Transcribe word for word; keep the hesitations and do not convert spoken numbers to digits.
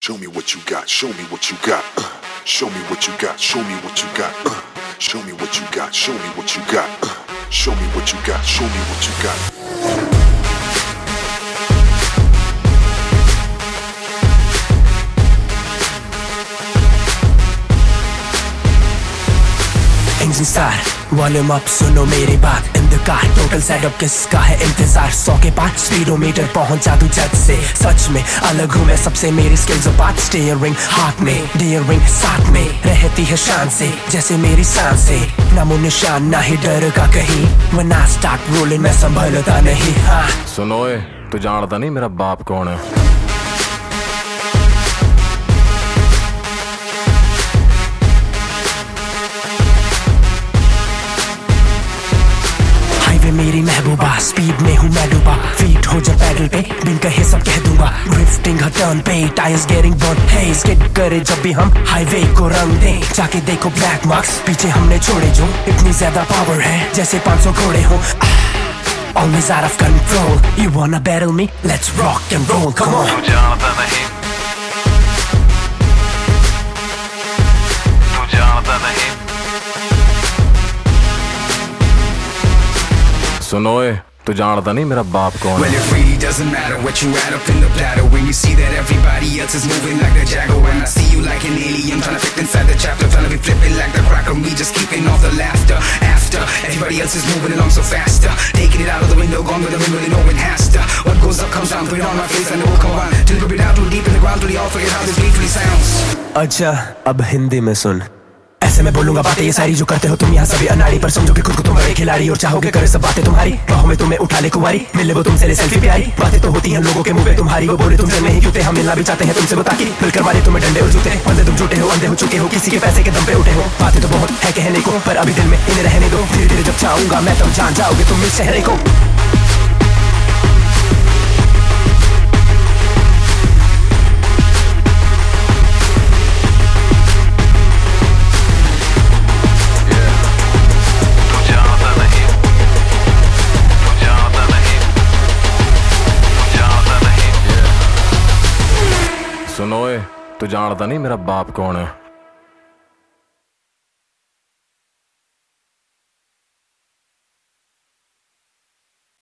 Show me what you got, show me what you got. Uh, show me what you got, show me what you got. Uh, show me what you got, show me what you got. Uh, show me what you got, show me what you got. Engine start, volume up, सुनो मेरी बात. In the car, total setup किसका है इंतजार. सौ के पार, speedometer पहुंचा तू झट से. सच में अलग हूँ मैं सबसे, मेरी स्किल्स बात. स्टीयरिंग हाथ में, डियरिंग साथ में, रहती है शान से जैसे मेरी सांसें. नामो निशान ना ही डर का कहीं. When I start rolling मैं संभलता नहीं. हाँ सुनो ए, तू जानता नहीं मेरा बाप कौन है. मेरी महबूबा, स्पीड में हूँ मैं डूबा. फीट हो जब पैडल पे, बिन कहे सब कह दूंगा. ड्रिफ्टिंग हर टर्न पे, tyres getting burn. Hey skid करे जब भी हम हाईवे को रंग दें. जाके देखो ब्लैक मार्क्स पीछे हमने छोड़े जो. इतनी ज्यादा पावर है जैसे पाँच सौ घोड़े हो. Always out of control. You wanna battle me? Let's rock and roll. Come on. तू जानता नहीं, तू जानता नहीं. सुनो ए, तू जानता नहीं मेरा बाप कौन है. Well, it really doesn't matter what you add up in the platter. When you see that everybody else is moving like the Jaguar, and I see you like an alien trying to fit inside the chapter, trying to be flipping like the cracker. Me just keeping off the laughter. After everybody else is moving along so faster, taking it out of the window, gone with the wind, really no one has to. What goes up comes down, put it on my face and it will come on. Till you put it down too deep in the ground, till you all forget how this beat really sounds. अच्छा अब हिंदी में सुन. ऐसे मैं बोलूंगा बातें ये सारी जो करते हो तुम यहाँ सभी अनाड़ी. पर समझो कि खुद को तुम बड़े खिलाड़ी और चाहोगे करे सब बातें तुम्हारी. बाहों में तुम्हें उठा ले कुंवारी, मिले वो तुमसे ले सेल्फी प्यारी. बातें तो होती हैं लोगों के मुंह पे तुम्हारी, वो बोले तुमसे नहीं क्यों. हम मिलना भी चाहते हैं तुमसे बता के, मिलकर मारे तुम्हें डंडे और जूते. बंदे तुम झूठे हो, अंधे हो चुके हो, किसी के पैसे के दम पे उठे हो. बातें तो बहुत है कहने को, पर अभी दिल में इन्हें रहने दो. धीरे धीरे जब चाहूंगा मैं तब जान जाओगे तुम इस चेहरे को. सुनो ए, तू जानता नहीं मेरा बाप कौन है.